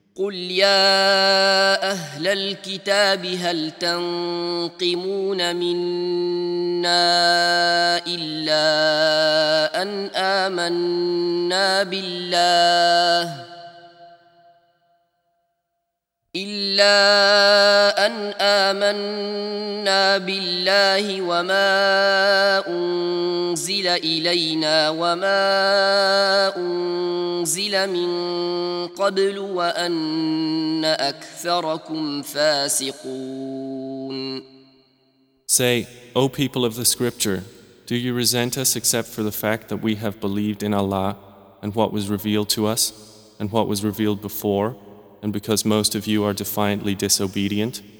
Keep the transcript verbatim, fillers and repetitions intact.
قل يا أهل الكتاب هل تنقمون منا إلا أن آمنا بالله إلا أن آمنا بالله وما أنزل إلينا وما أنزل من قبل وأن أكثركم فاسقون. Say, O people of the scripture, do you resent us except for the fact that we have believed in Allah and what was revealed to us and what was revealed before, and because most of you are defiantly disobedient?